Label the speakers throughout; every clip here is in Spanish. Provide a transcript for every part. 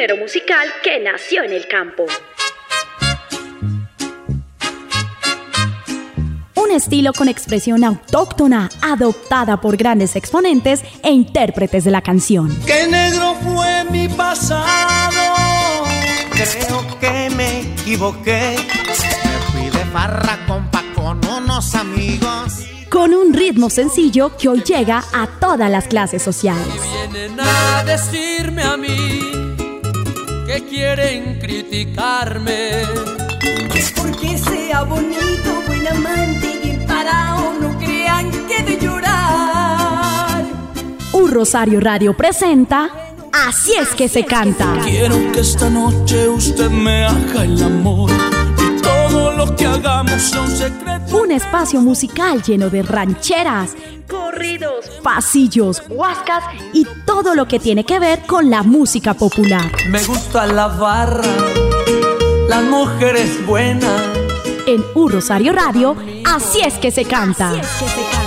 Speaker 1: género musical que nació en el campo.
Speaker 2: Un estilo con expresión autóctona, adoptada por grandes exponentes e intérpretes de la canción.
Speaker 3: ¡Qué negro fue mi pasado! Creo que me equivoqué. Me fui de farra, compa, con unos amigos.
Speaker 2: Con un ritmo sencillo que hoy llega a todas las clases sociales.
Speaker 4: Y vienen a decirme a mí que quieren criticarme.
Speaker 5: Es porque sea bonito, buen amante y bien parado, no crean que de llorar.
Speaker 2: Un Rosario Radio presenta Así es que se canta.
Speaker 3: Quiero que esta noche usted me haga el amor y todo lo que hagamos sea un secreto.
Speaker 2: Un espacio musical lleno de rancheras,
Speaker 1: Corridos,
Speaker 2: pasillos, huascas y todo lo que tiene que ver con la música popular.
Speaker 3: Me gusta la barra, las mujeres buenas.
Speaker 2: En Un Rosario Radio, Así es que se canta. Así es que se canta.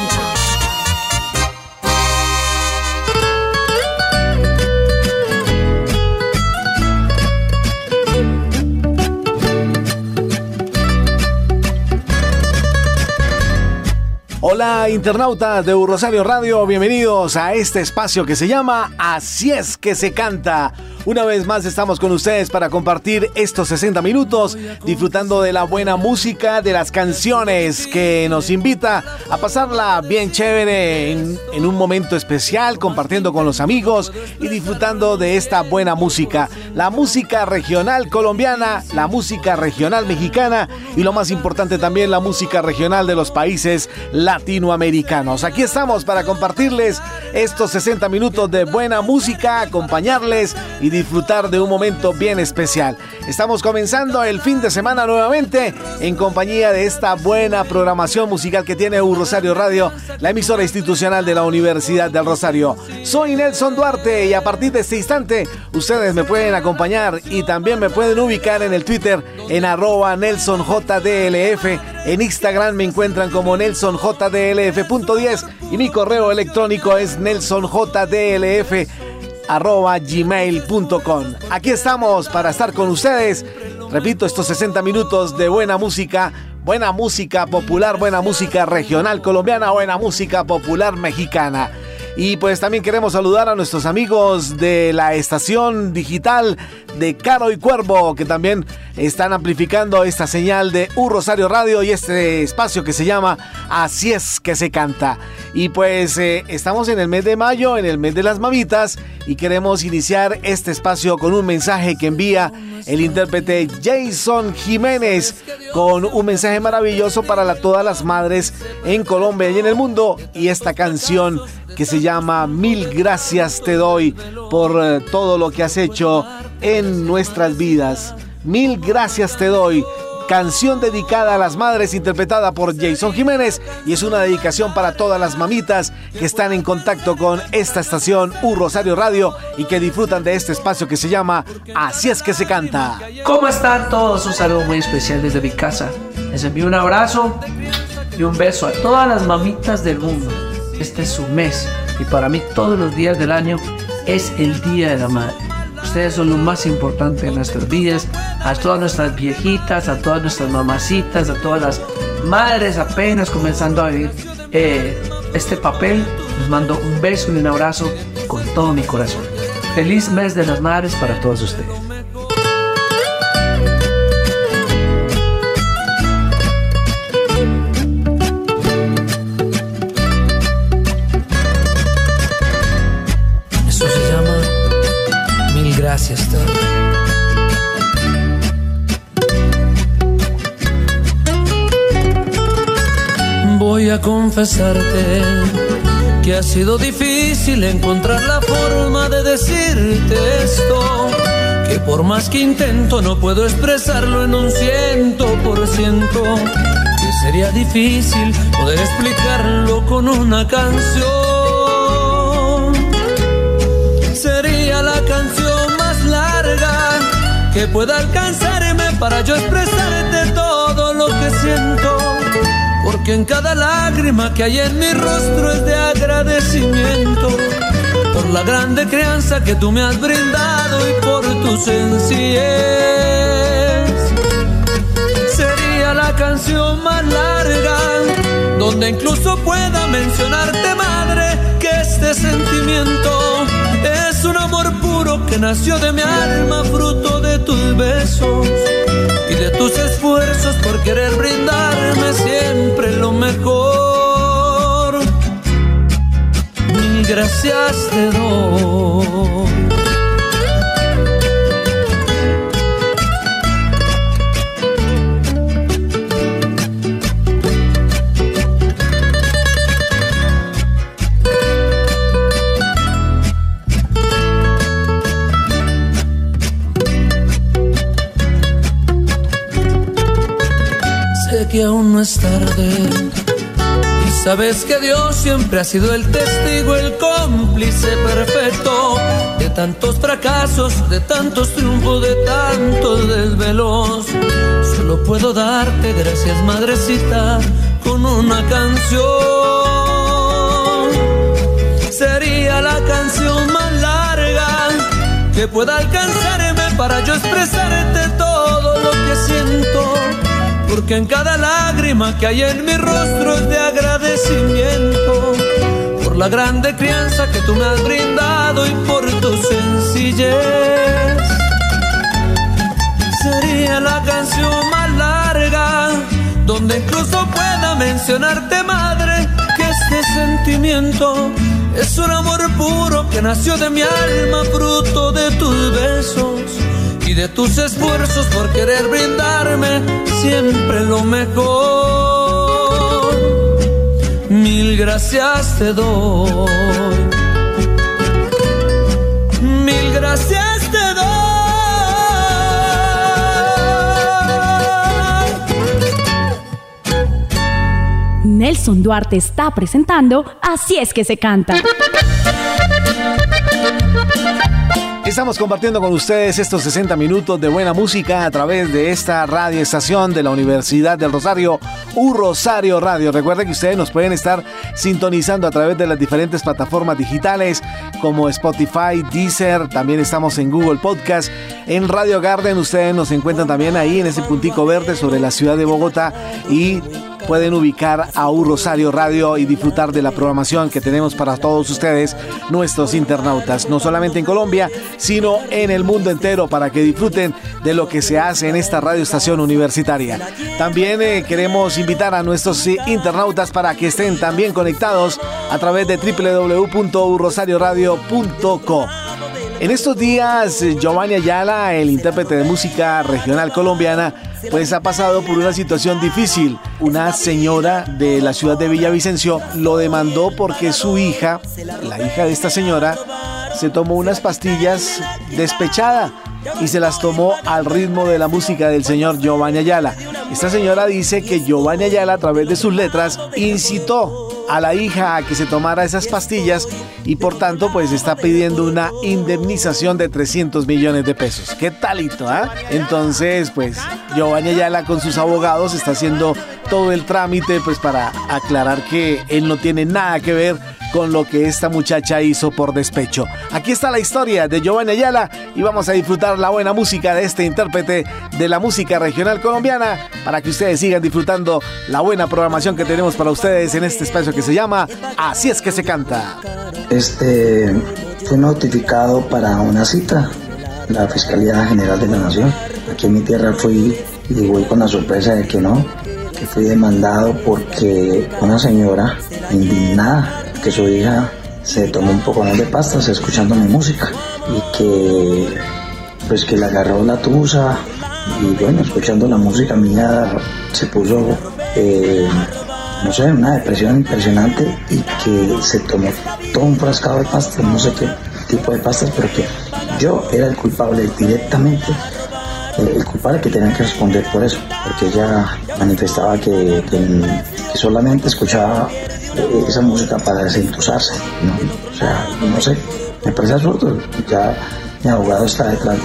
Speaker 6: Hola internautas de Un Rosario Radio, bienvenidos a este espacio que se llama Así es que se canta. Una vez más estamos con ustedes para compartir estos 60 minutos disfrutando de la buena música, de las canciones que nos invita a pasarla bien chévere en un momento especial, compartiendo con los amigos y disfrutando de esta buena música. La música regional colombiana, la música regional mexicana y lo más importante también la música regional de los países latinoamericanos. Aquí estamos para compartirles estos 60 minutos de buena música, acompañarles y disfrutar de un momento bien especial. Estamos comenzando el fin de semana nuevamente en compañía de esta buena programación musical que tiene Un Rosario Radio, la emisora institucional de la Universidad del Rosario. Soy Nelson Duarte y a partir de este instante ustedes me pueden acompañar y también me pueden ubicar en el Twitter en @NelsonJDLF. En Instagram me encuentran como NelsonJDLF.10 y mi correo electrónico es nelsonjdlf@gmail.com. Aquí estamos para estar con ustedes. Repito, estos 60 minutos de buena música popular, buena música regional colombiana, buena música popular mexicana. Y pues también queremos saludar a nuestros amigos de la estación digital de Caro y Cuervo, que también están amplificando esta señal de Un Rosario Radio y este espacio que se llama Así es que se canta. Y pues estamos en el mes de mayo, en el mes de las mamitas, y queremos iniciar este espacio con un mensaje que envía el intérprete Jason Jiménez, con un mensaje maravilloso para todas las madres en Colombia y en el mundo, y esta canción que se llama Mil gracias te doy por todo lo que has hecho en nuestras vidas. Mil gracias te doy, canción dedicada a las madres, interpretada por Jason Jiménez, y es una dedicación para todas las mamitas que están en contacto con esta estación Un Rosario Radio y que disfrutan de este espacio que se llama Así es que se canta.
Speaker 7: ¿Cómo están todos? Un saludo muy especial desde mi casa. Les envío un abrazo y un beso a todas las mamitas del mundo. Este es su mes y para mí todos los días del año es el Día de la Madre. Ustedes son lo más importante en nuestras vidas. A todas nuestras viejitas, a todas nuestras mamacitas, a todas las madres apenas comenzando a vivir este papel, les mando un beso y un abrazo con todo mi corazón. Feliz mes de las madres para todos ustedes.
Speaker 3: Gracias, te doy. Voy a confesarte que ha sido difícil encontrar la forma de decirte esto, que por más que intento no puedo expresarlo en un 100%, que sería difícil poder explicarlo con una canción. Sería la canción más larga que pueda alcanzarme para yo expresarte todo lo que siento, porque en cada lágrima que hay en mi rostro es de agradecimiento. por la grande crianza que tú me has brindado y por tu sencillez. Sería la canción más larga donde incluso pueda mencionarte, madre, que este sentimiento es un amor puro que nació de mi alma, fruto de tus besos y de tus esfuerzos por querer brindarme siempre lo mejor. Mil gracias te doy. Que aún no es tarde y sabes que Dios siempre ha sido el testigo, el cómplice perfecto de tantos fracasos, de tantos triunfos, de tantos desvelos. Solo puedo darte gracias, madrecita, con una canción. Sería la canción más larga que pueda alcanzarme para yo expresarte todo lo que siento, porque en cada lágrima que hay en mi rostro es de agradecimiento por la grande crianza que tú me has brindado y por tu sencillez. Sería la canción más larga donde incluso pueda mencionarte, madre, que este sentimiento es un amor puro que nació de mi alma, fruto de tus besos y de tus esfuerzos por querer brindarme siempre lo mejor. Mil gracias te doy. Mil gracias te doy.
Speaker 2: Nelson Duarte está presentando Así es que se canta.
Speaker 6: Estamos compartiendo con ustedes estos 60 minutos de buena música a través de esta radioestación de la Universidad del Rosario, Rosario Radio. Recuerden que ustedes nos pueden estar sintonizando a través de las diferentes plataformas digitales como Spotify, Deezer, también estamos en Google Podcast, en Radio Garden. Ustedes nos encuentran también ahí en ese puntico verde sobre la ciudad de Bogotá y pueden ubicar a Rosario Radio y disfrutar de la programación que tenemos para todos ustedes, nuestros internautas, no solamente en Colombia, sino en el mundo entero, para que disfruten de lo que se hace en esta radioestación universitaria. También queremos invitar a nuestros internautas para que estén también conectados a través de www.rosarioradio.co. En estos días, Giovanni Ayala, el intérprete de música regional colombiana, pues ha pasado por una situación difícil. Una señora de la ciudad de Villavicencio lo demandó porque su hija, la hija de esta señora, se tomó unas pastillas despechada y se las tomó al ritmo de la música del señor Giovanni Ayala. Esta señora dice que Giovanni Ayala, a través de sus letras, incitó a la hija a que se tomara esas pastillas y por tanto pues está pidiendo una indemnización de 300 millones de pesos. ¿Qué talito, ah? Entonces pues Giovanni Ayala con sus abogados está haciendo todo el trámite pues para aclarar que él no tiene nada que ver con lo que esta muchacha hizo por despecho. Aquí está la historia de Giovanni Ayala y vamos a disfrutar la buena música de este intérprete de la música regional colombiana para que ustedes sigan disfrutando la buena programación que tenemos para ustedes en este espacio que se llama Así es que se canta.
Speaker 8: Fue notificado para una cita la Fiscalía General de la Nación. Aquí en mi tierra fui y voy con la sorpresa de que no, que fui demandado porque una señora indignada que su hija se tomó un poco de pastas escuchando mi música y que pues que le agarró la tusa y bueno, escuchando la música mía se puso no sé, una depresión impresionante y que se tomó todo un frascado de pastas, no sé qué tipo de pastas, pero que yo era el culpable directamente, el culpable que tenía que responder por eso, porque ella manifestaba que solamente escuchaba esa música para desentusarse, ¿no? O sea, no sé, me parece absurdo. Ya mi abogado está detrás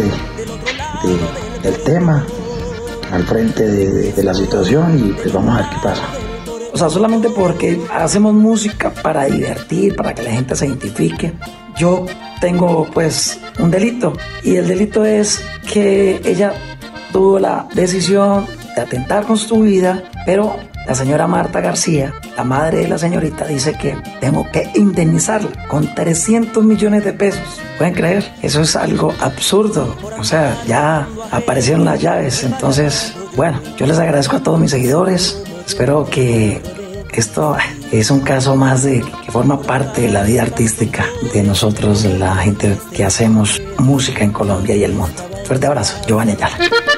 Speaker 8: del tema, al frente de la situación y pues vamos a ver qué pasa. sea, solamente porque hacemos música para divertir, para que la gente se identifique. Yo tengo pues un delito, y el delito es que ella tuvo la decisión de atentar con su vida, pero la señora Marta García, la madre de la señorita, dice que tengo que indemnizarla con 300 millones de pesos. ¿Pueden creer? Eso es algo absurdo. O sea, ya aparecieron las llaves. Entonces, bueno, yo les agradezco a todos mis seguidores. Espero que esto es un caso más que forma parte de la vida artística de nosotros, de la gente que hacemos música en Colombia y el mundo. Fuerte abrazo, Giovanni Ayala.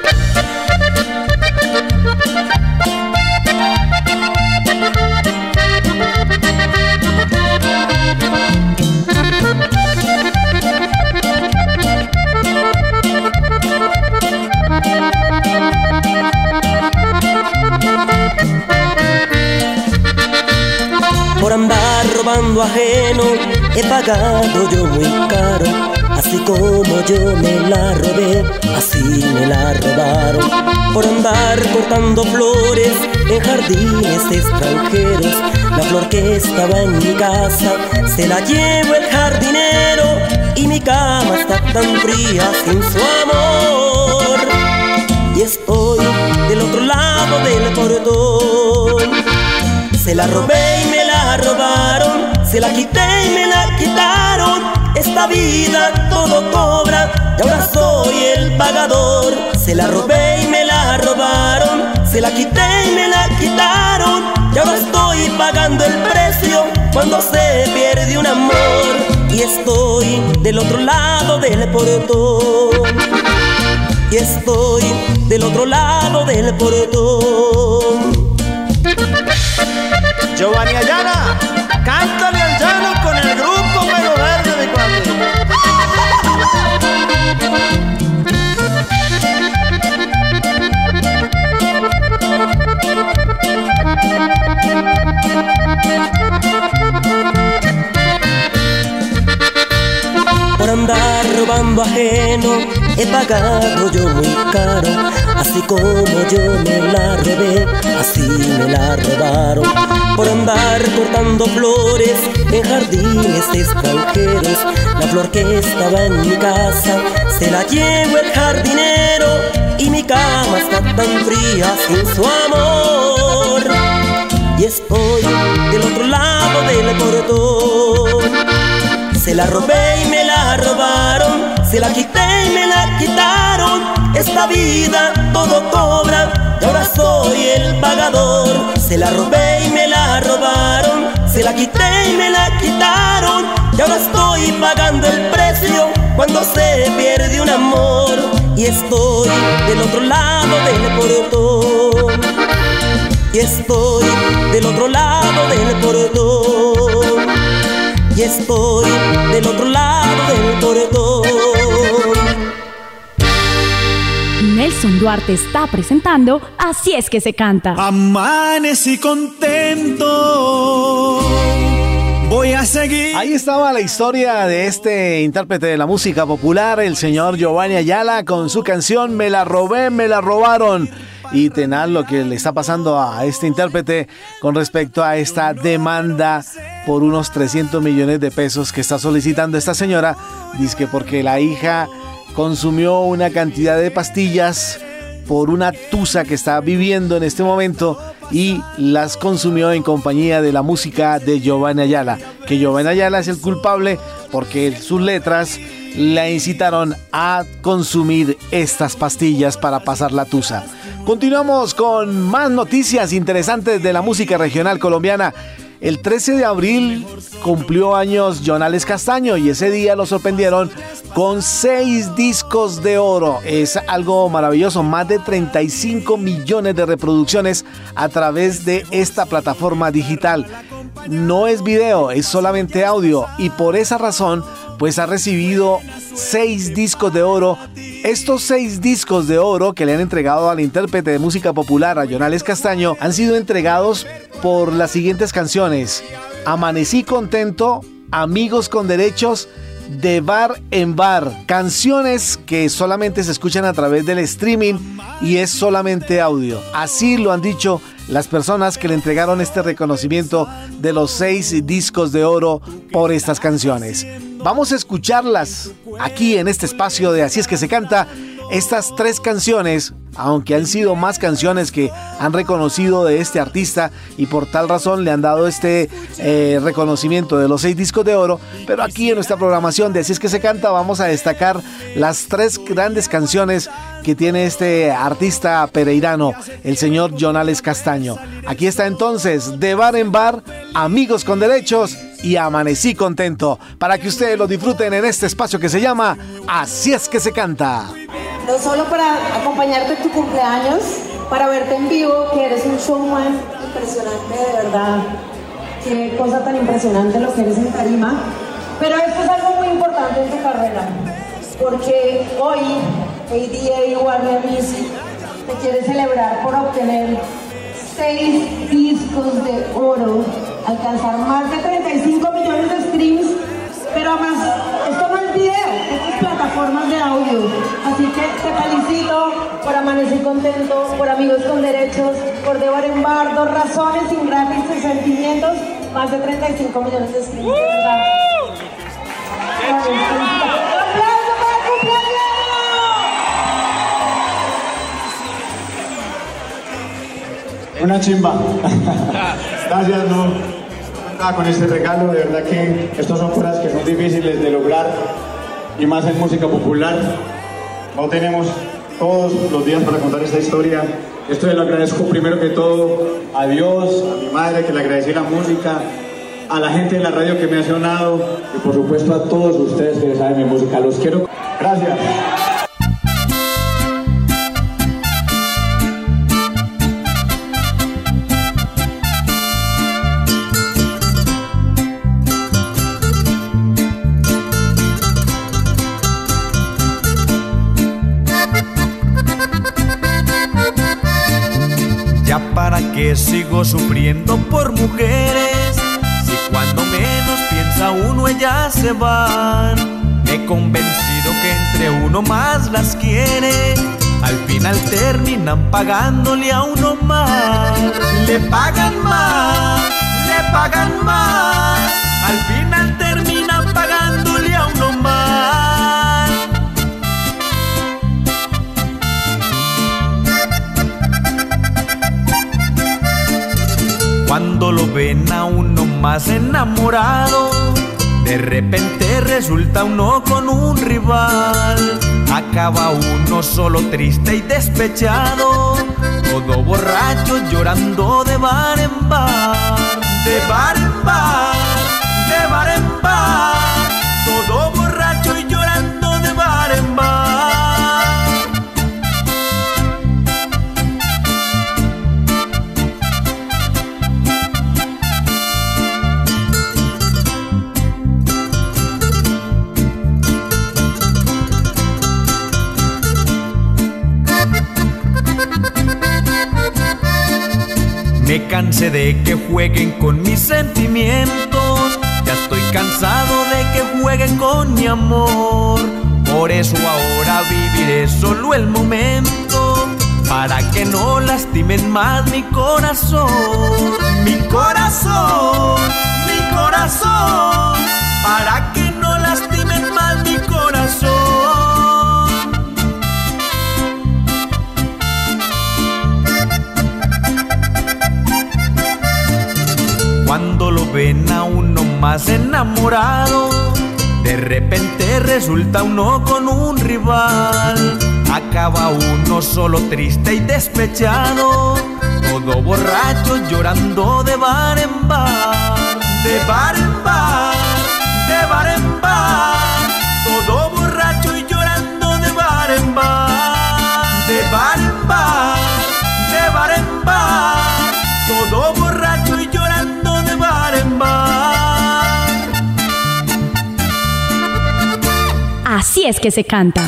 Speaker 9: Por andar robando ajeno he pagado yo muy caro. Así como yo me la robé, así me la robaron. Por andar cortando flores en jardines extranjeros, la flor que estaba en mi casa se la llevó el jardinero, y mi cama está tan fría sin su amor. Y estoy del otro lado del portón. Se la robé y me la robaron, se la quité y me la quitaron. Esta vida todo cobra y ahora soy el pagador. Se la robé y me la robaron, se la quité y me la quitaron. Y ahora estoy pagando el precio cuando se pierde un amor. Y estoy del otro lado del portón. Y estoy del otro lado del portón.
Speaker 10: Giovanni Ayala, cántale al llano con el grupo Fuego Verde, mi cuate.
Speaker 9: Por andar robando ajeno he pagado yo muy caro. Así como yo me la robé, así me la robaron. Por andar cortando flores en jardines extranjeros, la flor que estaba en mi casa se la llevó el jardinero, y mi cama está tan fría sin su amor. Y estoy del otro lado del portón. Se la robé y me la robaron, se la quité y me la quitaron. Esta vida todo cobra y ahora soy el pagador. Se la robé y me la robaron, se la quité y me la quitaron. Y ahora estoy pagando el precio cuando se pierde un amor. Y estoy del otro lado del portón. Y estoy del otro lado del portón. Y estoy del otro lado del portón.
Speaker 2: Nelson Duarte está presentando Así es que se canta.
Speaker 11: Amanecí contento, voy a seguir.
Speaker 6: Ahí estaba la historia de este intérprete de la música popular, el señor Giovanni Ayala, con su canción Me la robé, me la robaron. Y tenaz lo que le está pasando a este intérprete con respecto a esta demanda por unos 300 millones de pesos que está solicitando esta señora. Dice porque la hija consumió una cantidad de pastillas por una tusa que está viviendo en este momento y las consumió en compañía de la música de Giovanni Ayala. Que Giovanni Ayala es el culpable porque sus letras la incitaron a consumir estas pastillas para pasar la tusa. Continuamos con más noticias interesantes de la música regional colombiana. El 13 de abril cumplió años Jonales Castaño y ese día lo sorprendieron con 6 discos de oro. Es algo maravilloso, más de 35 millones de reproducciones a través de esta plataforma digital. No es video, es solamente audio y por esa razón pues ha recibido 6 discos de oro. Estos 6 discos de oro que le han entregado al intérprete de música popular, a Jonales Castaño, han sido entregados por las siguientes canciones: Amanecí contento, Amigos con derechos, De bar en bar. Canciones que solamente se escuchan a través del streaming y es solamente audio. Así lo han dicho las personas que le entregaron este reconocimiento de los 6 discos de oro por estas canciones. Vamos a escucharlas aquí en este espacio de Así es que se canta. Estas 3 canciones, aunque han sido más canciones que han reconocido de este artista y por tal razón le han dado este reconocimiento de los 6 discos de oro, pero aquí en nuestra programación de Así es que se canta vamos a destacar las 3 grandes canciones que tiene este artista pereirano, el señor Jonales Castaño. Aquí está entonces, De Bar en Bar, Amigos con Derechos y Amanecí Contento, para que ustedes lo disfruten en este espacio que se llama Así es que se canta.
Speaker 12: No solo para acompañarte en tu cumpleaños, para verte en vivo, que eres un showman impresionante, de verdad. Qué cosa tan impresionante lo que eres en tarima. Pero esto es algo muy importante en tu carrera, porque hoy ADA Warner Music te quiere celebrar por obtener 6 discos de oro, alcanzar más de 35 millones de streams, pero además, esto no es video, esto es plataformas de audio. Así que te felicito por Amanecí Contento, por Amigos con Derechos, por De Bar en Bar, 2 razones, Ingratis y Sentimientos, más de 35 millones de streams, de verdad. ¡Aplauso para el cumpleaños!
Speaker 13: Una chimba. Gracias, no. Con este regalo, de verdad que estos son cosas que son difíciles de lograr y más en música popular. No tenemos todos los días para contar esta historia. Esto le lo agradezco primero que todo a Dios, a mi madre que le agradecí la música, a la gente de la radio que me ha sonado y por supuesto a todos ustedes que saben mi música. Los quiero. Gracias.
Speaker 11: ¿Para qué sigo sufriendo por mujeres? Si cuando menos piensa uno ellas se van. He convencido que entre uno más las quiere, al final terminan pagándole a uno más. Le pagan más, le pagan más, al final terminan pagándole a uno más. Cuando lo ven a uno más enamorado, de repente resulta uno con un rival. Acaba uno solo triste y despechado, todo borracho llorando de bar en bar. De bar en bar, de bar en bar, todo borracho y llorando de bar en bar. Me cansé de que jueguen con mis sentimientos, ya estoy cansado de que jueguen con mi amor. Por eso ahora viviré solo el momento, para que no lastimen más mi corazón. Mi corazón, mi corazón, para que no lastimen más mi corazón. Cuando lo ven a uno más enamorado, de repente resulta uno con un rival. Acaba uno solo triste y despechado, todo borracho llorando de bar en bar. De bar en bar, de bar en bar, todo borracho y llorando de bar en bar. De bar en bar, de bar en bar, todo borracho y llorando de bar en bar.
Speaker 2: Así es que se canta.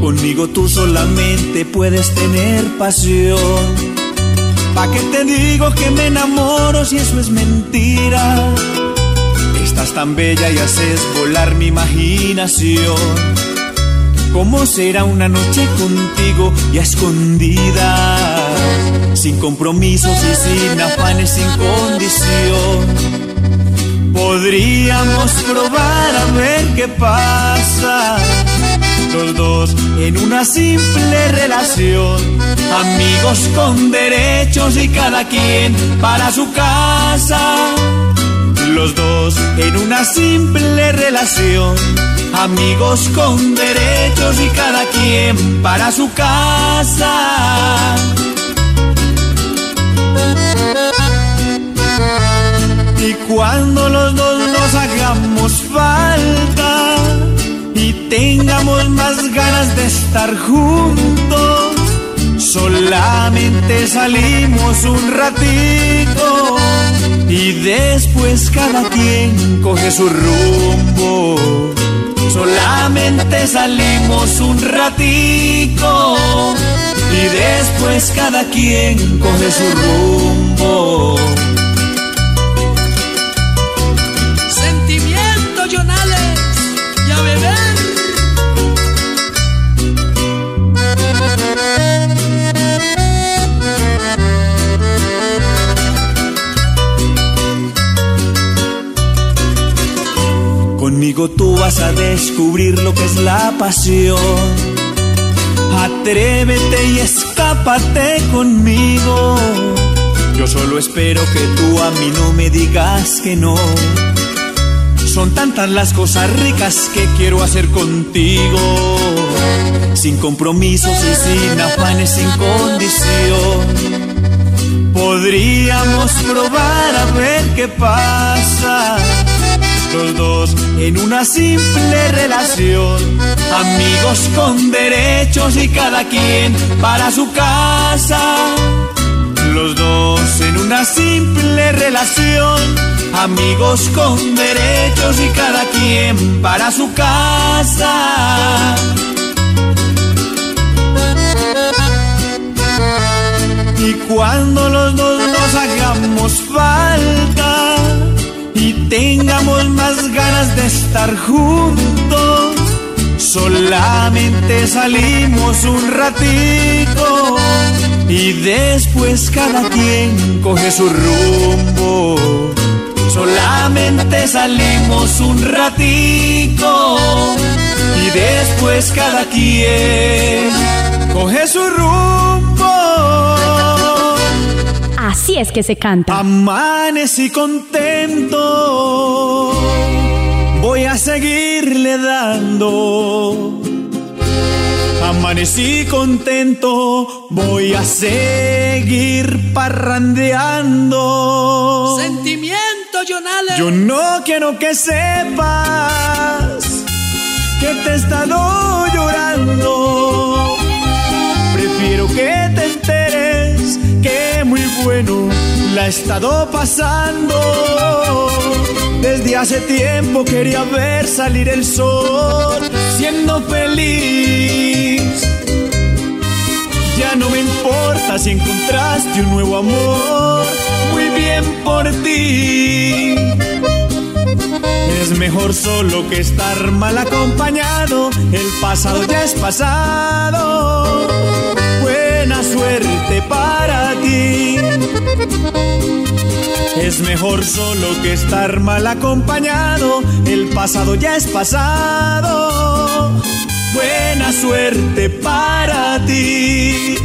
Speaker 11: Conmigo tú solamente puedes tener pasión. ¿Pa' qué te digo que me enamoro si eso es mentira? Estás tan bella y haces volar mi imaginación. ¿Cómo será una noche contigo y a escondidas? Sin compromisos y sin afanes, sin condición. Podríamos probar a ver qué pasa, los dos en una simple relación. Amigos con derechos y cada quien para su casa. Los dos en una simple relación. Amigos con derechos y cada quien para su casa. Y cuando los dos nos hagamos falta y tengamos más ganas de estar juntos, solamente salimos un ratito y después cada quien coge su rumbo. Solamente salimos un ratico y después cada quien coge su rumbo.
Speaker 4: Sentimiento, Jonales, y a beber.
Speaker 11: Conmigo tú vas a descubrir lo que es la pasión. Atrévete y escápate conmigo. Yo solo espero que tú a mí no me digas que no. Son tantas las cosas ricas que quiero hacer contigo. Sin compromisos y sin afanes, sin condición. Podríamos probar a ver qué pasa, los dos en una simple relación. Amigos con derechos y cada quien para su casa. Los dos en una simple relación. Amigos con derechos y cada quien para su casa. Y cuando los dos nos hagamos falta y tengamos más ganas de estar juntos, solamente salimos un ratito y después cada quien coge su rumbo. Solamente salimos un ratito y después cada quien coge su rumbo.
Speaker 2: Así es que se canta.
Speaker 11: Amanecí contento, voy a seguirle dando. Amanecí contento, voy a seguir parrandeando.
Speaker 4: Sentimiento, Jonales.
Speaker 11: Yo no quiero que sepas que te he estado llorando. Prefiero que te enteres que muy bueno la he estado pasando. Desde hace tiempo quería ver salir el sol siendo feliz. Ya no me importa si encontraste un nuevo amor, muy bien por ti. Es mejor solo que estar mal acompañado, el pasado ya es pasado. Buena suerte para ti. Es mejor solo que estar mal acompañado, el pasado ya es pasado. Buena suerte para ti.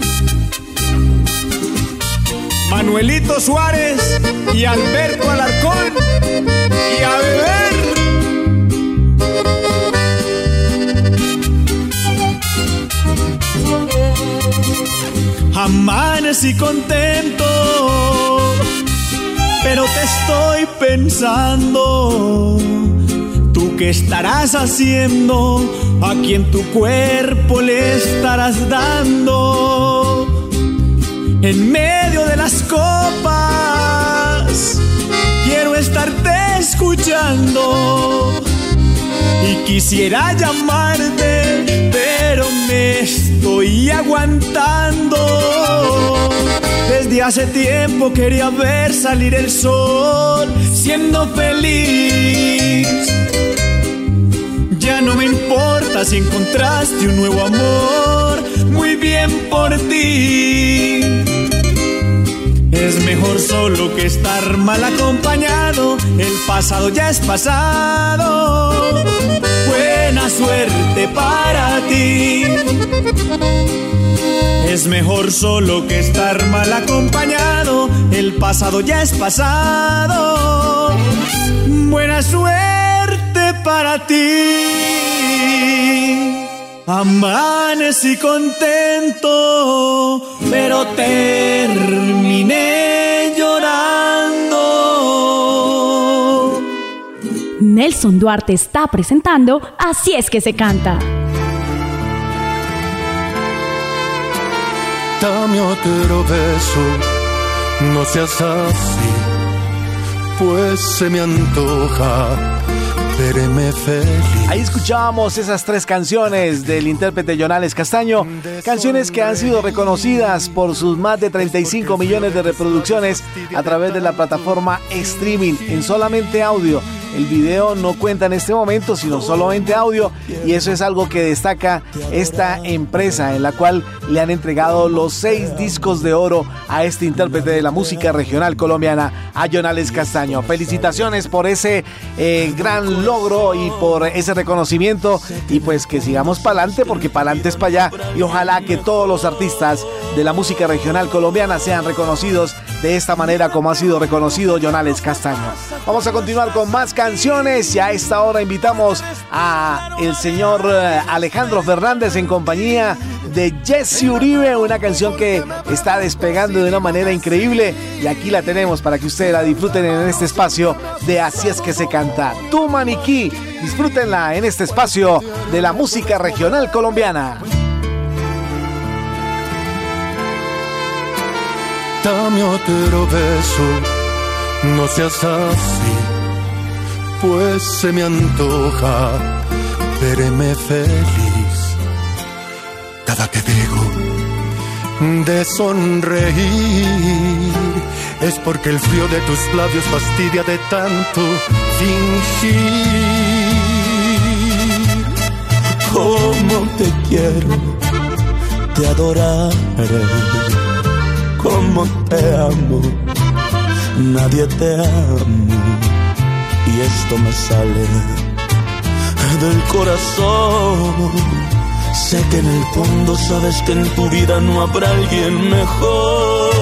Speaker 11: Manuelito Suárez y Alberto Alarcón, y a beber. Amanecí contento, pero te estoy pensando. ¿Tú qué estarás haciendo? ¿A quién tu cuerpo le estarás dando? En medio de las copas quiero estarte escuchando y quisiera llamarte, pero cantando. Desde hace tiempo quería ver salir el sol siendo feliz. Ya no me importa si encontraste un nuevo amor, muy bien por ti. Es mejor solo que estar mal acompañado, el pasado ya es pasado. Buena suerte para ti. Es mejor solo que estar mal acompañado, el pasado ya es pasado. Buena suerte para ti. Amanecí contento, pero terminé llorando.
Speaker 2: Nelson Duarte está presentando Así es que se canta.
Speaker 14: Dame otro beso, no seas así, pues se me antoja verme feliz.
Speaker 6: Ahí escuchábamos esas 3 canciones del intérprete Jonales Castaño, canciones que han sido reconocidas por sus más de 35 millones de reproducciones a través de la plataforma streaming en solamente audio. El video no cuenta en este momento, sino solamente audio, y eso es algo que destaca esta empresa, en la cual le han entregado los 6 discos de oro a este intérprete de la música regional colombiana, a Jonales Castaño. Felicitaciones por ese gran logro y por ese reconocimiento, y pues que sigamos para adelante, porque para adelante es para allá, y ojalá que todos los artistas de la música regional colombiana sean reconocidos de esta manera como ha sido reconocido Jonales Castaño. Vamos a continuar con más canciones, y a esta hora invitamos a el señor Alejandro Fernández en compañía de Jesse Uribe, una canción que está despegando de una manera increíble, y aquí la tenemos para que ustedes la disfruten en este espacio de Así es que se canta. Tu Maniquí, disfrútenla en este espacio de la música regional colombiana.
Speaker 14: Dame otro beso, no seas así, pues se me antoja verme feliz. Cada que dejo de sonreír es porque el frío de tus labios fastidia de tanto fingir.
Speaker 9: Cómo te quiero, te adoraré. Cómo te amo, nadie te amo, y esto me sale del corazón. Sé que en el fondo sabes que en tu vida no habrá alguien mejor.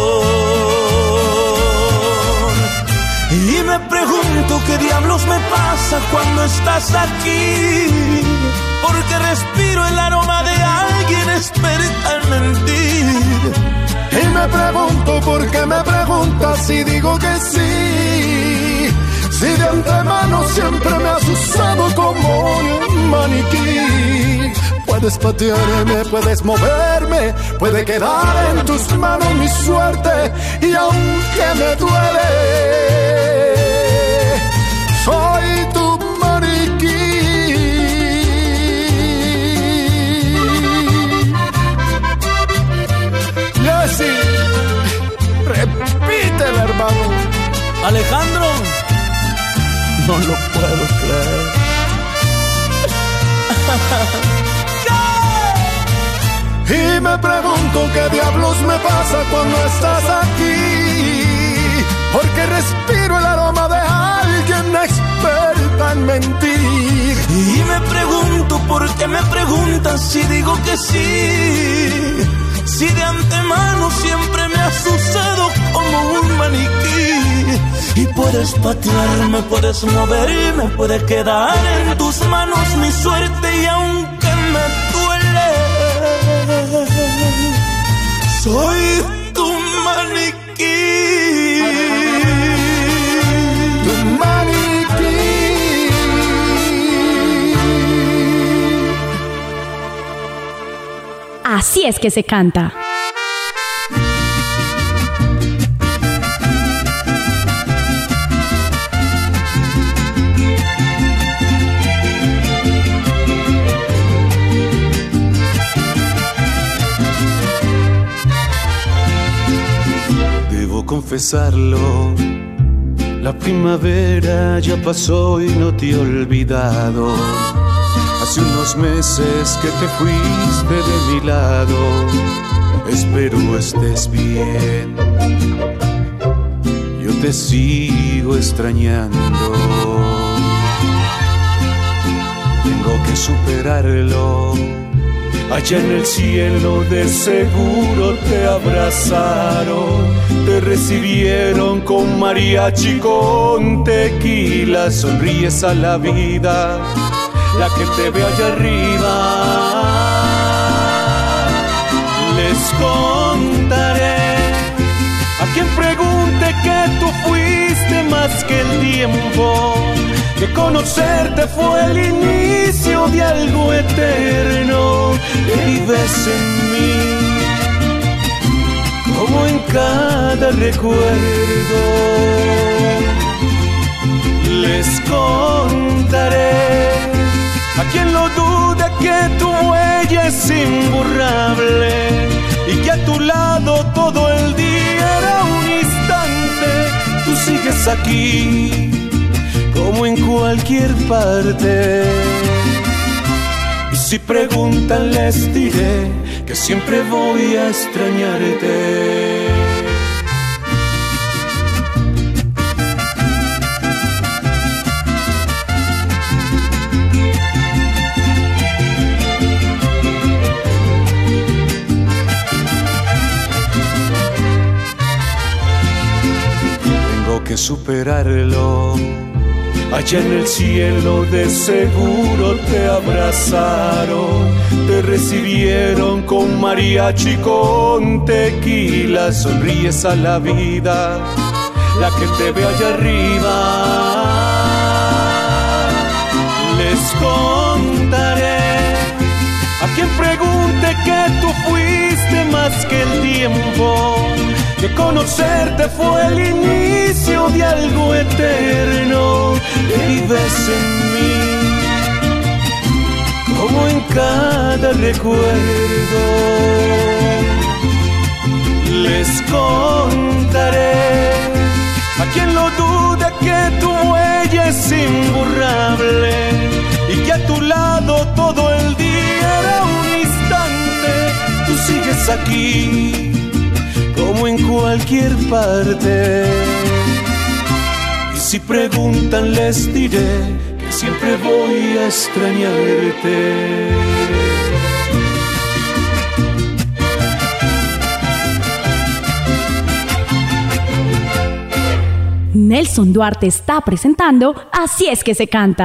Speaker 9: Y me pregunto qué diablos me pasa cuando estás aquí, porque respiro el aroma de alguien experta en mentir.
Speaker 14: Y me pregunto por qué me preguntas si digo que sí, si de antemano siempre me has usado como un maniquí. Puedes patearme, puedes moverme, puede quedar en tus manos mi suerte, y aunque me duele, soy tu maniquí. Jessy, repítelo, hermano.
Speaker 7: Alejandro,
Speaker 9: no lo puedo creer.
Speaker 14: Y me pregunto qué diablos me pasa cuando estás aquí, porque respiro el aroma de alguien experta en mentir.
Speaker 9: Y me pregunto por qué me preguntas si digo que sí, si de antemano siempre me has usado como un maniquí. Y puedes patearme, puedes moverme, puede quedar en tus manos mi suerte, y aunque me duele, soy tu maniquí.
Speaker 14: Tu maniquí.
Speaker 2: Así es que se canta.
Speaker 15: confesarlo. La primavera ya pasó y no te he olvidado. Hace unos meses que te fuiste de mi lado. Espero estés bien. Yo te sigo extrañando. Tengo que superarlo. Allá en el cielo de seguro te abrazaron, te recibieron con mariachi, con tequila. Sonríes a la vida, la que te ve allá arriba. Les contaré a quien pregunte que tú fuiste más que el tiempo, que conocerte fue el inicio de algo eterno, que vives en mí como en cada recuerdo. Les contaré a quien lo dude que tu huella es imborrable y que a tu lado todo el día era un instante. Tú sigues aquí como en cualquier parte. Y si preguntan les diré que siempre voy a extrañarte. Tengo que superarlo. Allá en el cielo de seguro te abrazaron, te recibieron con mariachi, con tequila. Sonríes a la vida, la que te ve allá arriba. Les contaré a quien pregunte que tú fuiste más que el tiempo, que conocerte fue el inicio de algo eterno, que vives en mí como en cada recuerdo. Les contaré a quien lo dude que tu huella es imborrable y que a tu lado todo el día era un instante. Tú sigues aquí como en cualquier parte. Y si preguntan les diré que siempre voy a extrañarte.
Speaker 2: Nelson Duarte está presentando Así es que se canta.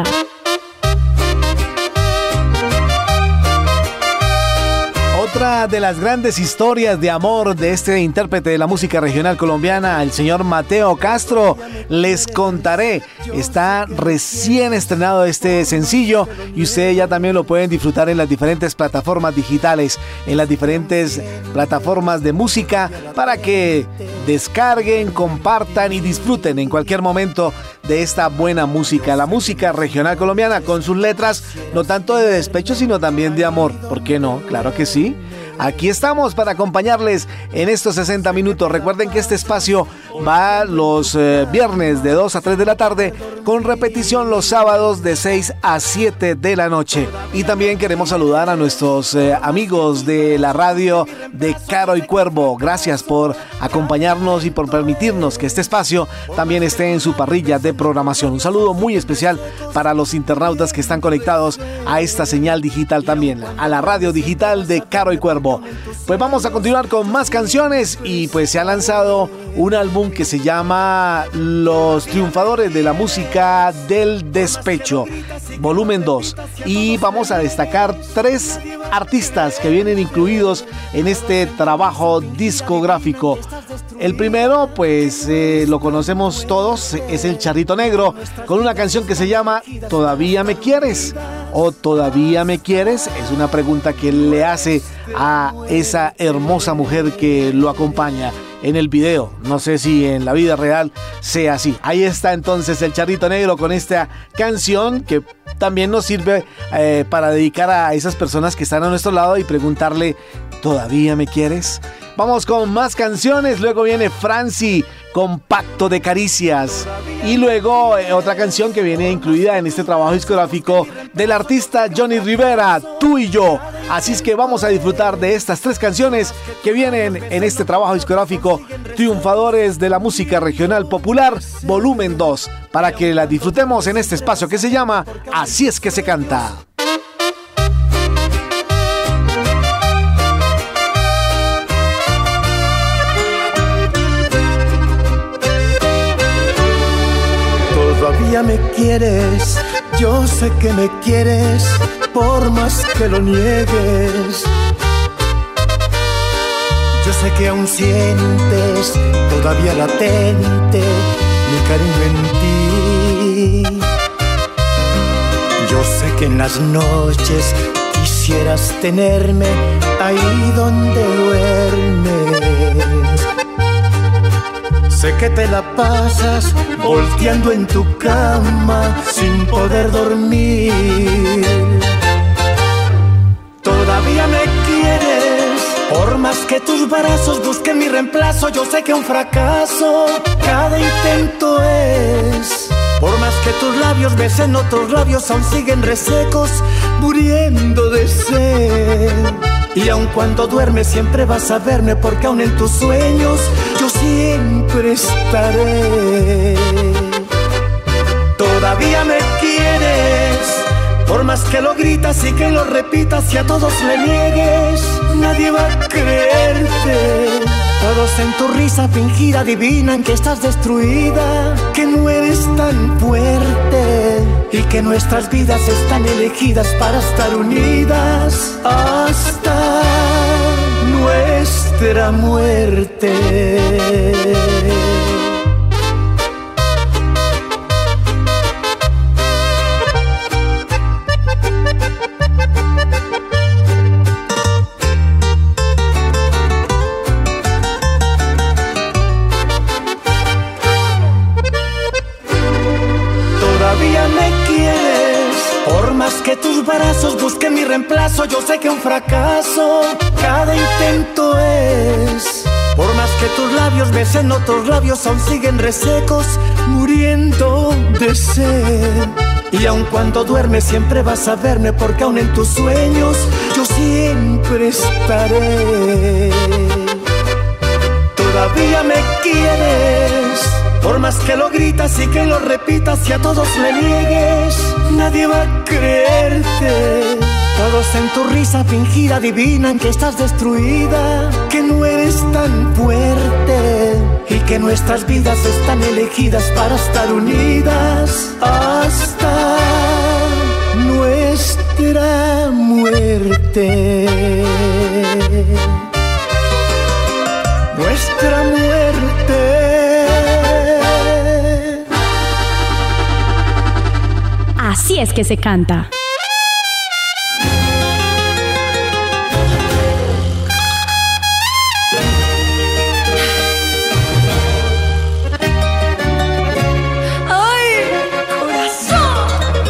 Speaker 6: Otra de las grandes historias de amor de este intérprete de la música regional colombiana, el señor Mateo Castro, Les contaré. Está recién estrenado este sencillo y ustedes ya también lo pueden disfrutar en las diferentes plataformas digitales, en las diferentes plataformas de música, para que descarguen, compartan y disfruten en cualquier momento de esta buena música, la música regional colombiana, con sus letras no tanto de despecho sino también de amor. ¿Por qué no? Claro que sí. Aquí estamos para acompañarles en estos 60 minutos. Recuerden que este espacio va los viernes de 2 a 3 de la tarde, con repetición los sábados de 6 a 7 de la noche. Y también queremos saludar a nuestros amigos de la radio de Caro y Cuervo. Gracias por acompañarnos y por permitirnos que este espacio también esté en su parrilla de programación. Un saludo muy especial para los internautas que están conectados a esta señal digital también, a la radio digital de Caro y Cuervo. Pues vamos a continuar con más canciones y pues se ha lanzado un álbum que se llama Los Triunfadores de la Música del Despecho, volumen 2, y vamos a destacar 3 artistas que vienen incluidos en este trabajo discográfico. El primero, pues lo conocemos todos, es el Charrito Negro, con una canción que se llama ¿Todavía me quieres? ¿O todavía me quieres? Es una pregunta que le hace a esa hermosa mujer que lo acompaña en el video. No sé si en la vida real sea así. Ahí está entonces el Charrito Negro con esta canción que también nos sirve para dedicar a esas personas que están a nuestro lado y preguntarle ¿todavía me quieres? Vamos con más canciones, luego viene Franci con Pacto de Caricias y luego otra canción que viene incluida en este trabajo discográfico del artista Johnny Rivera, Tú y Yo. Así es que vamos a disfrutar de estas tres canciones que vienen en este trabajo discográfico Triunfadores de la Música Regional Popular, volumen 2, para que la disfrutemos en este espacio que se llama Así es que se canta.
Speaker 14: Todavía me quieres, yo sé que me quieres, por más que lo niegues. Yo sé que aún sientes todavía latente mi cariño en ti. Yo sé que en las noches quisieras tenerme ahí donde duermes. Sé que te la pasas volteando en tu cama sin poder dormir. Todavía me quieres, por más que tus brazos busquen mi reemplazo. Yo sé que un fracaso cada intento es. Por más que tus labios besen otros labios, aún siguen resecos, muriendo de sed. Y aun cuando duermes siempre vas a verme, porque aún en tus sueños yo siempre estaré. Todavía me quieres, por más que lo gritas y que lo repitas y a todos le niegues, nadie va a creerte. Todos en tu risa fingida adivinan que estás destruida, que no eres tan fuerte y que nuestras vidas están elegidas para estar unidas hasta nuestra muerte. Que tus brazos busquen mi reemplazo. Yo sé que un fracaso cada intento es. Por más que tus labios besen otros labios, aún siguen resecos, muriendo de sed. Y aun cuando duermes siempre vas a verme, porque aún en tus sueños yo siempre estaré. Todavía me quieres, por más que lo gritas y que lo repitas y a todos le niegues, nadie va a creerte. Todos en tu risa fingida adivinan que estás destruida, que no eres tan fuerte y que nuestras vidas están elegidas para estar unidas hasta nuestra muerte. Nuestra muerte.
Speaker 2: Así es que se canta.
Speaker 5: ¡Ay, corazón!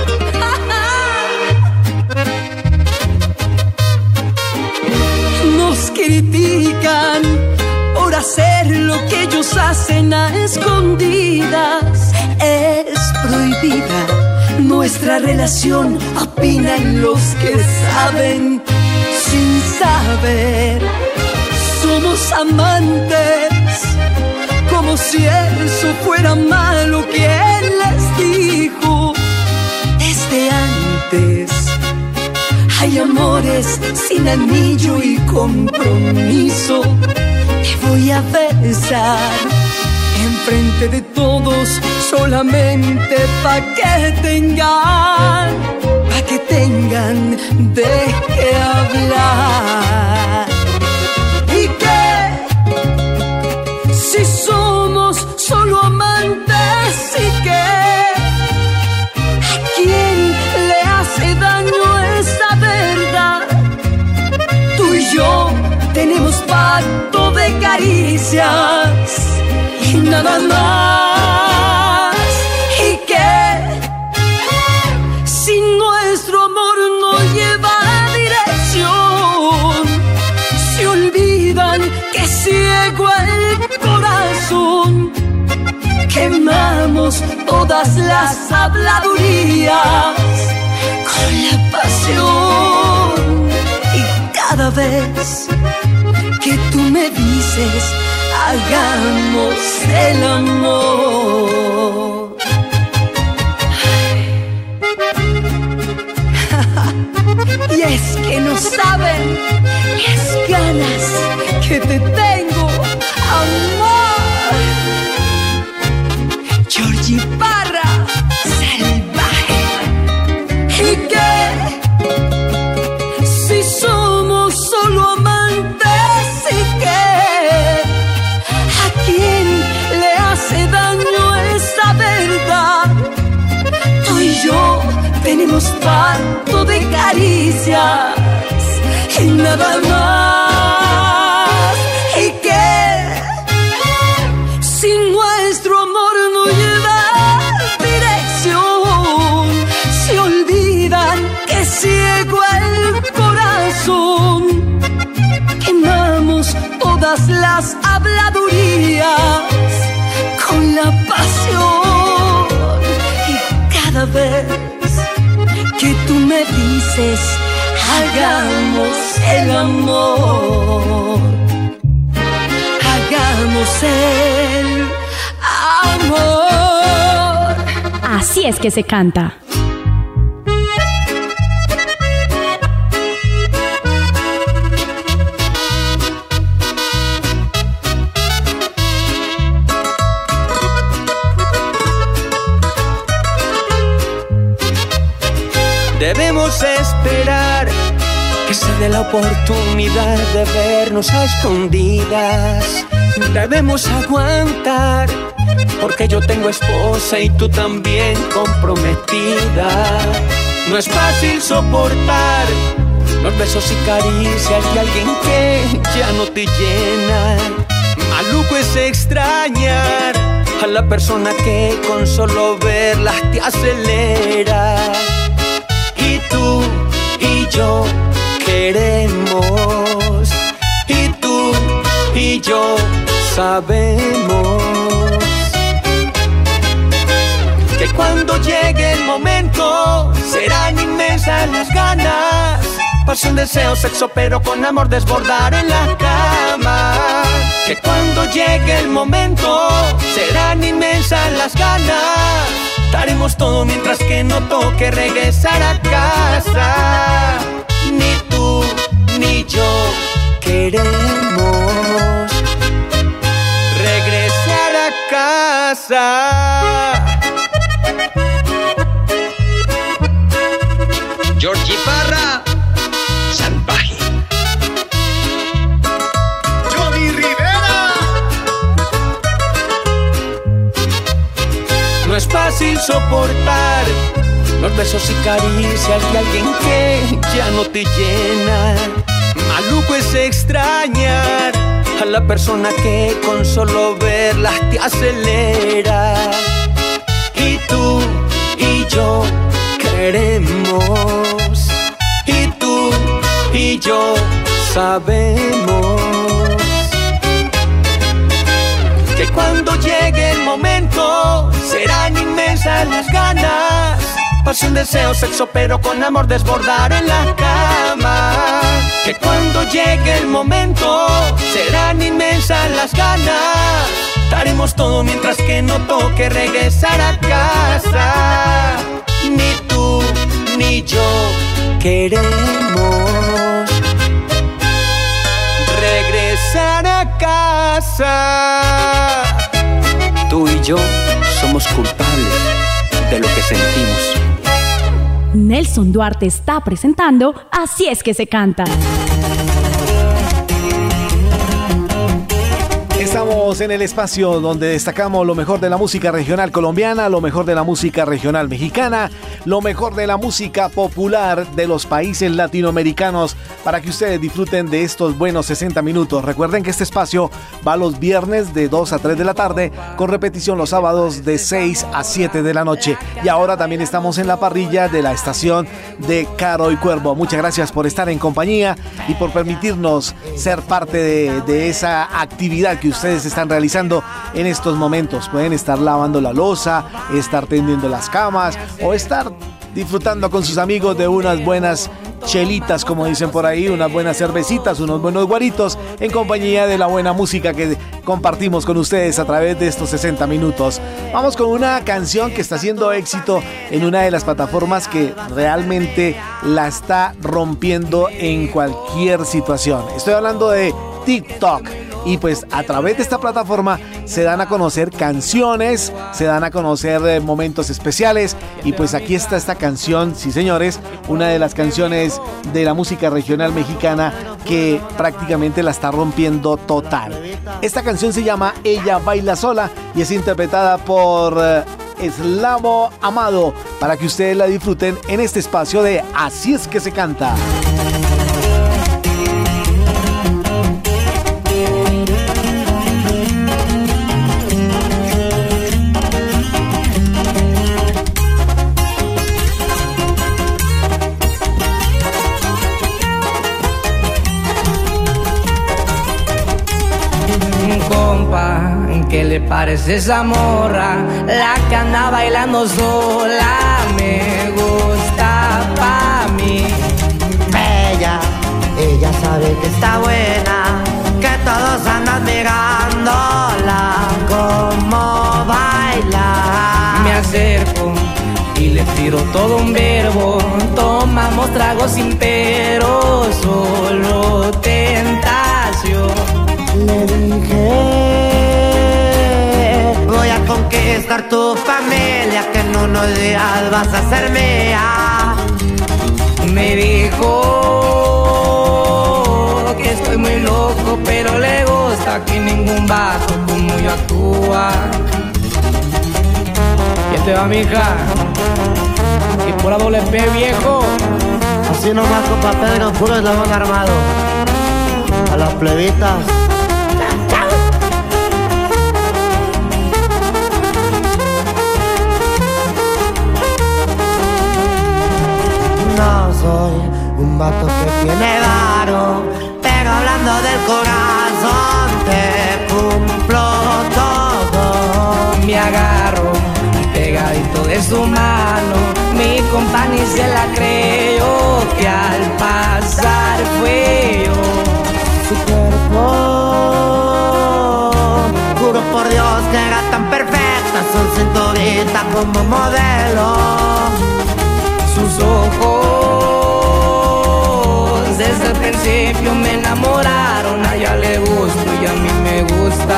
Speaker 5: Nos critican por hacer lo que ellos hacen a escondidas. Es prohibida nuestra relación, opinan los que saben sin saber. Somos amantes, como si eso fuera malo. ¿Quién les dijo? Desde antes hay amores sin anillo y compromiso. Te voy a besar enfrente de todos, solamente pa' que tengan de qué hablar. ¿Y qué? Si somos solo amantes, ¿y qué? ¿A quién le hace daño esa verdad? Tú y yo tenemos pacto de caricias y nada más. ¿Y qué? Si nuestro amor no lleva dirección, se olvidan que quemamos todas las habladurías con la pasión. Y cada vez que tú me dices hagamos el amor, y es que no saben las ganas que te tengo, amor. Georgie Parra, salvaje. ¿Y qué? Si somos solo amantes, ¿y qué? ¿A quién le hace daño esa verdad? Tú y yo tenemos pacto de caricias y nada más. ¿Y qué? Si nuestro amor no lleva dirección, se olvidan que ciego el corazón. Quemamos todas las habladurías con la pasión. Y cada vez que tú me dices hagamos el amor, hagamos el amor.
Speaker 2: Así es que se canta.
Speaker 9: Debemos esperar que se dé la oportunidad de vernos a escondidas. Debemos aguantar, porque yo tengo esposa y tú también comprometida. No es fácil soportar los besos y caricias de alguien que ya no te llena. Maluco es extrañar a la persona que con solo verla te acelera. Y tú y yo queremos, y tú y yo sabemos que cuando llegue el momento serán inmensas las ganas. Pasión, deseo, sexo, pero con amor desbordar en la cama. Que cuando llegue el momento serán inmensas las ganas. Daremos todo mientras que no toque regresar a casa. Ni tú ni yo queremos regresar a casa.
Speaker 16: Georgie Parra, salvaje.
Speaker 10: Johnny Rivera.
Speaker 9: No es fácil soportar los besos y caricias de alguien que ya no te llena. Maluco es extrañar a la persona que con solo verla te acelera. Y tú y yo queremos, y tú y yo sabemos que cuando llegue el momento serán inmensas las ganas. Pasión, deseo, sexo, pero con amor desbordar en la cama. Que cuando llegue el momento serán inmensas las ganas. Daremos todo mientras que no toque regresar a casa. Ni tú ni yo queremos regresar a casa. Tú y yo somos culpables de lo que sentimos.
Speaker 2: Nelson Duarte está presentando Así es que se canta.
Speaker 6: Estamos en el espacio donde destacamos lo mejor de la música regional colombiana, lo mejor de la música regional mexicana, lo mejor de la música popular de los países latinoamericanos, para que ustedes disfruten de estos buenos 60 minutos. Recuerden que este espacio va los viernes de 2 a 3 de la tarde, con repetición los sábados de 6 a 7 de la noche. Y ahora también estamos en la parrilla de la estación de Caro y Cuervo. Muchas gracias por estar en compañía y por permitirnos ser parte de esa actividad que ustedes ustedes están realizando en estos momentos. Pueden estar lavando la loza, estar tendiendo las camas o estar disfrutando con sus amigos de unas buenas chelitas, como dicen por ahí, unas buenas cervecitas, unos buenos guaritos, en compañía de la buena música que compartimos con ustedes a través de estos 60 minutos. Vamos con una canción que está haciendo éxito en una de las plataformas que realmente la está rompiendo en cualquier situación. Estoy hablando de TikTok. Y pues a través de esta plataforma se dan a conocer canciones, se dan a conocer momentos especiales. Y pues aquí está esta canción, sí señores, una de las canciones de la música regional mexicana que prácticamente la está rompiendo total. Esta canción se llama Ella Baila Sola y es interpretada por Eslavo Amado, para que ustedes la disfruten en este espacio de Así es que se canta.
Speaker 17: ¿Qué le parece esa morra? La que anda bailando sola me gusta pa' mí.
Speaker 18: Ella sabe que está buena, que todos andan mirándola como baila.
Speaker 17: Me acerco y le tiro todo un verbo. Tomamos tragos sin pero, solo tentación.
Speaker 18: Le dije, voy a conquistar tu familia, que en unos días vas a ser mía.
Speaker 17: Me dijo que estoy muy loco, pero le gusta que ningún vato como yo actúa. ¿Qué te va, mija? Y pura doble P, viejo.
Speaker 18: Así nomás, compa Pedro, puro eslabón armado. A las plebitas. No soy un vato que tiene varo, pero hablando del corazón te cumplo todo.
Speaker 17: Me agarro pegadito de su mano, mi compa ni se la creyó, que al pasar fue yo.
Speaker 18: Su cuerpo, juro por Dios que era tan perfecta, su cinturita como modelo.
Speaker 17: Sus ojos desde el principio me enamoraron. A ella le gusto y a mí me gusta.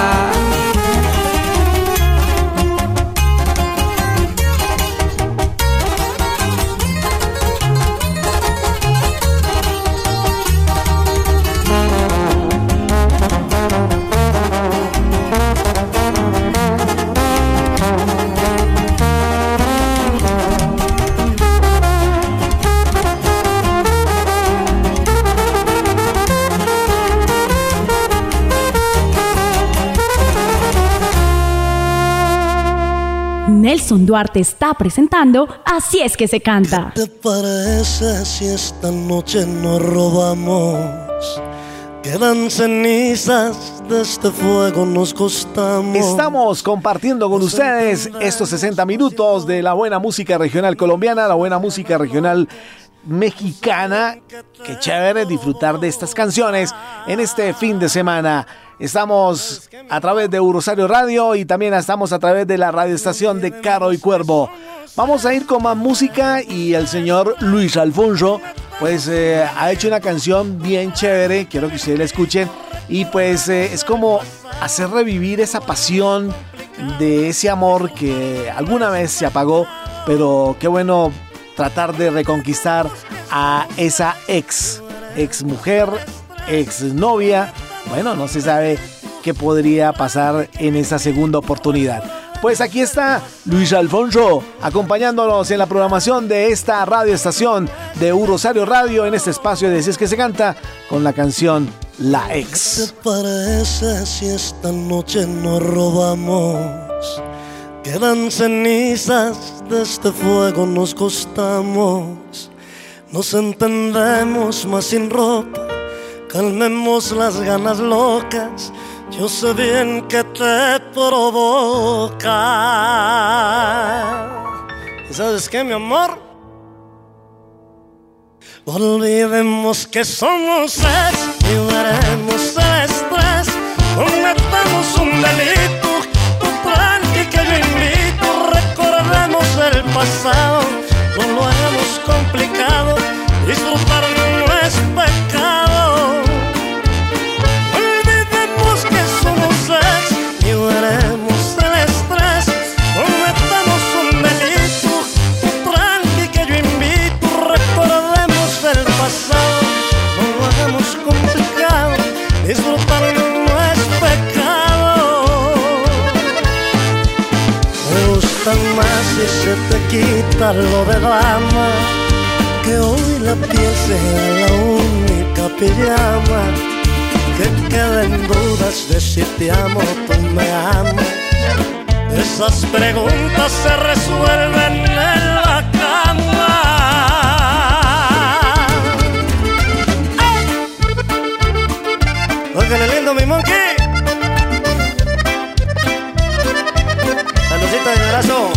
Speaker 2: Nelson Duarte está presentando Así es que se canta.
Speaker 19: ¿Qué te parece si esta noche nos robamos? Quedan cenizas de este fuego, nos costamos.
Speaker 6: Estamos compartiendo con ustedes estos 60 minutos de la buena música regional colombiana, la buena música regional mexicana. Qué chévere disfrutar de estas canciones en este fin de semana. Estamos a través de Rosario Radio y también estamos a través de la radioestación de Caro y Cuervo. Vamos a ir con más música y el señor Luis Alfonso pues ha hecho una canción bien chévere, quiero que ustedes la escuchen y pues es como hacer revivir esa pasión de ese amor que alguna vez se apagó, pero qué bueno tratar de reconquistar a esa ex mujer, ex novia. Bueno, no se sabe qué podría pasar en esa segunda oportunidad. Pues aquí está Luis Alfonso acompañándonos en la programación de esta radioestación de Rosario Radio en este espacio de Así es que se canta con la canción La Ex.
Speaker 19: ¿Qué te parece si esta noche nos robamos? Quedan cenizas de este fuego, nos costamos. Nos entendemos más sin ropa calmemos las ganas locas, yo sé bien que te provoca. ¿Y sabes qué, mi amor? Olvidemos que somos ex, liberemos el estrés, cometamos un delito, tú tranqui que yo invito, recordemos el pasado, no lo hagamos complicado, disfrutar no es pecado. Olvidemos que somos ex, liberemos el estrés, cometamos un delito, tú tranqui que yo invito, recordemos el pasado, no lo hagamos complicado, disfrutar no es pecado. Me gusta más si se te quita lo de dama, que hoy la piel sea la única pijama, que queden dudas de si te amo o tú me amas. Esas preguntas se resuelven en la cama. Óigale lindo, mi monkey. Saludcita de abrazo.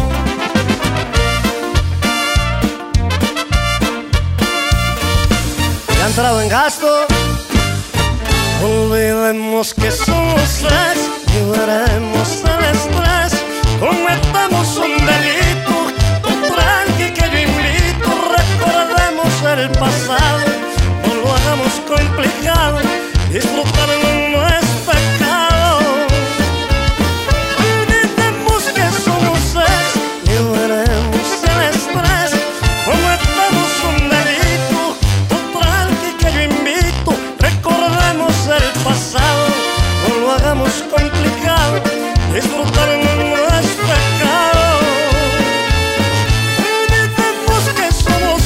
Speaker 19: ¿Ya ha entrado en gasto? Olvidemos que somos ex, liberemos el estrés, cometamos un delito, tú tranqui que yo invito, recordemos el pasado, no lo hagamos complicado, disfrutarlo no es pecado. Olvidemos que somos ex, liberemos el estrés, cometamos un delito, tú tranqui que yo invito, recordemos el pasado, no lo hagamos complicado, disfrutarlo no es pecado. Olvidemos que somos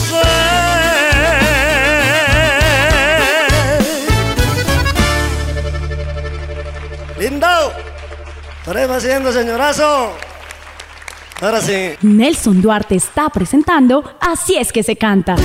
Speaker 19: lindo. Estaré haciendo, señorazo. Ahora sí.
Speaker 2: Nelson Duarte está presentando Así es que se canta.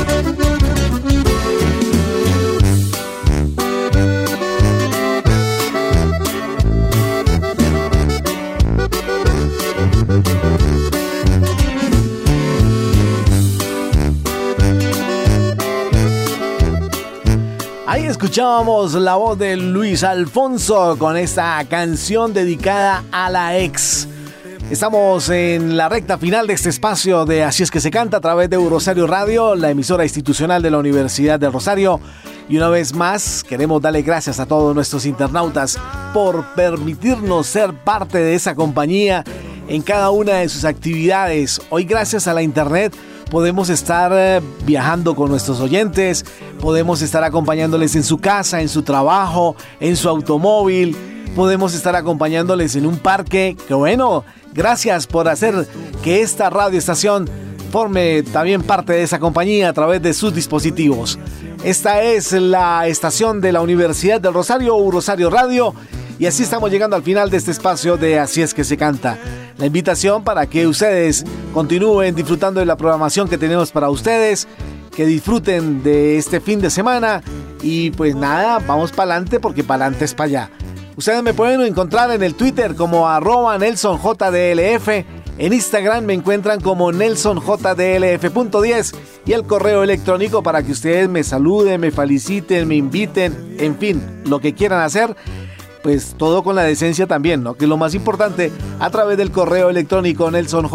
Speaker 6: Ahí escuchábamos la voz de Luis Alfonso con esta canción dedicada a la ex. Estamos en la recta final de este espacio de Así es que se canta a través de Rosario Radio, la emisora institucional de la Universidad del Rosario. Y una vez más queremos darle gracias a todos nuestros internautas por permitirnos ser parte de esa compañía en cada una de sus actividades. Hoy, gracias a la internet, podemos estar viajando con nuestros oyentes, podemos estar acompañándoles en su casa, en su trabajo, en su automóvil, podemos estar acompañándoles en un parque. Que bueno, gracias por hacer que esta radioestación forme también parte de esa compañía a través de sus dispositivos. Esta es la estación de la Universidad del Rosario, Rosario Radio, y así estamos llegando al final de este espacio de Así es que se canta. La invitación para que ustedes continúen disfrutando de la programación que tenemos para ustedes, que disfruten de este fin de semana y pues nada, vamos para adelante porque para adelante es para allá. Ustedes me pueden encontrar en el Twitter como @NelsonJDLF, en Instagram me encuentran como NelsonJDLF.10 y el correo electrónico para que ustedes me saluden, me feliciten, me inviten, en fin, lo que quieran hacer. Pues todo con la decencia también, ¿no? Que es lo más importante, a través del correo electrónico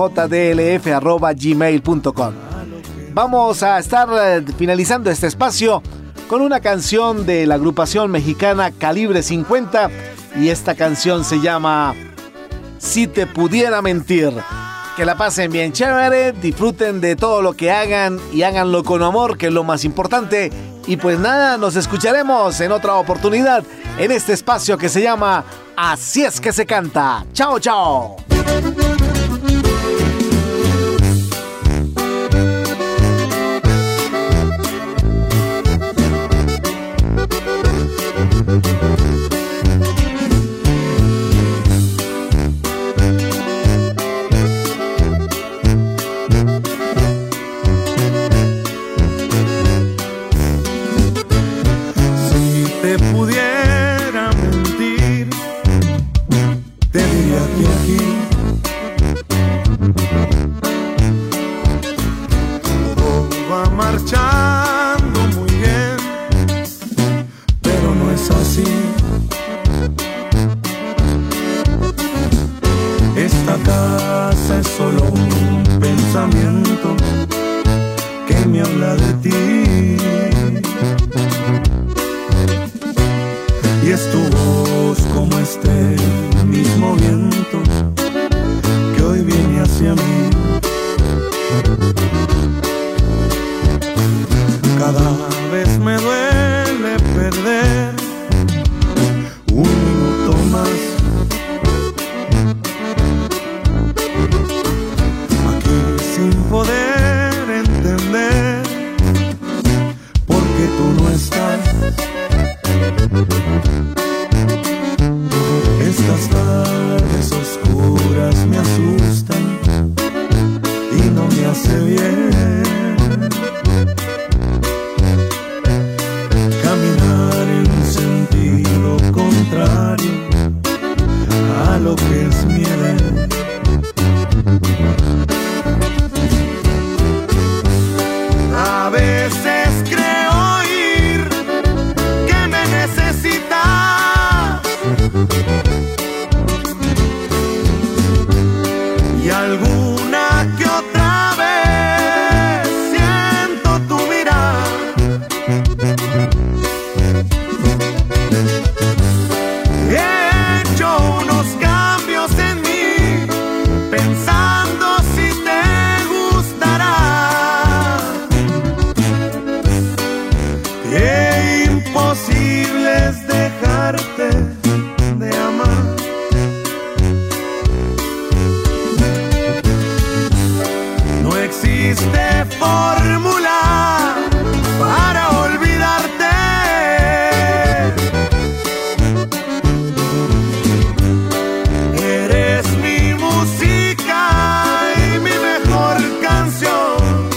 Speaker 6: nelsonjdlf@gmail.com. Vamos a estar finalizando este espacio con una canción de la agrupación mexicana Calibre 50 y esta canción se llama Si te pudiera mentir. Que la pasen bien chévere, disfruten de todo lo que hagan y háganlo con amor, que es lo más importante. Y pues nada, nos escucharemos en otra oportunidad en este espacio que se llama Así es que se canta. ¡Chao, chao!
Speaker 15: así. Esta casa es solo un pensamiento que me habla de ti. Y es tu voz como este mismo viento que hoy viene hacia mí. Cada vez me duele perder un minuto más. Aquí sin poder entender por qué tú no estás. Estas tardes oscuras me asustan y no me hace bien caminar en sentido contrario a lo que es mi deber. A veces creo oír que me necesitas y alguna que otra vez siento tu mirar. He hecho unos cambios en mí pensando si te gustará. Qué imposible es dejarte de amar. No existe fórmula para olvidarte. Eres mi música y mi mejor canción.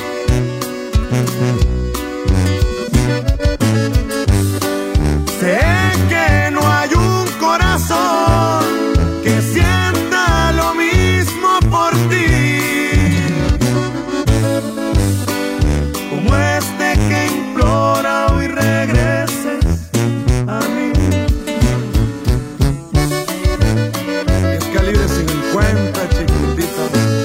Speaker 15: Sé que no hay un corazón que sienta lo mismo por ti, como este que implora hoy regreses a mí. Es calibre 50, chiquitito.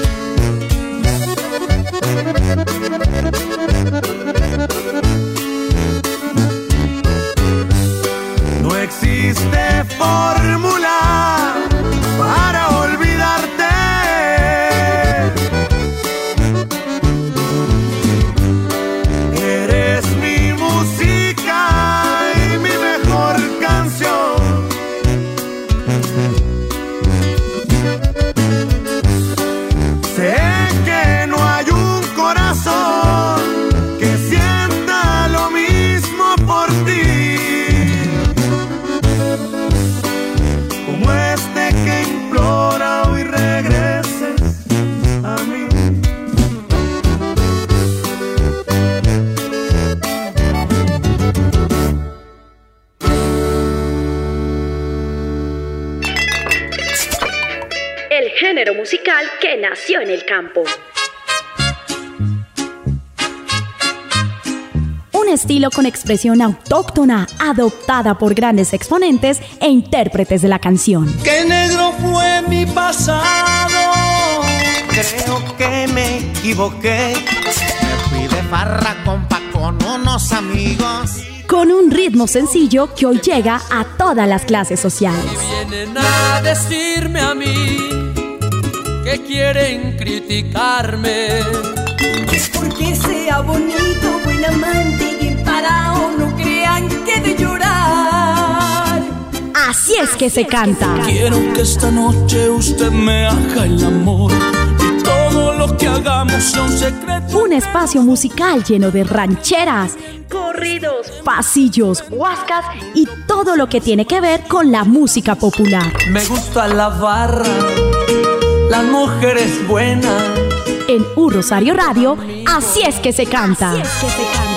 Speaker 15: No existe fórmula para olvidarte. Eres mi música y mi mejor canción. Sé que no hay un corazón que sienta lo mismo por ti, como este que implora hoy regreses a mí.
Speaker 1: El género musical que nació en el campo.
Speaker 2: Un estilo con expresión autóctona, adoptada por grandes exponentes e intérpretes de la canción.
Speaker 10: ¡Qué negro fue mi pasado! Creo que me equivoqué. Me fui de farra, compa, con unos amigos.
Speaker 2: Con un ritmo sencillo que hoy llega a todas las clases sociales.
Speaker 3: Vienen a decirme a mí que quieren criticarme.
Speaker 5: Es porque sea bonito, buen amante y emparado, no crean que de llorar.
Speaker 2: Así es que se canta.
Speaker 15: Quiero que esta noche usted me haga el amor y todo lo que hagamos sea un secreto.
Speaker 2: Un espacio musical lleno de rancheras,
Speaker 1: Corridos,
Speaker 2: pasillos, huascas y todo lo que tiene que ver con la música popular.
Speaker 3: Me gusta la barra, las mujeres buenas.
Speaker 2: En Un Rosario Radio, así es que se canta. Así es que se canta.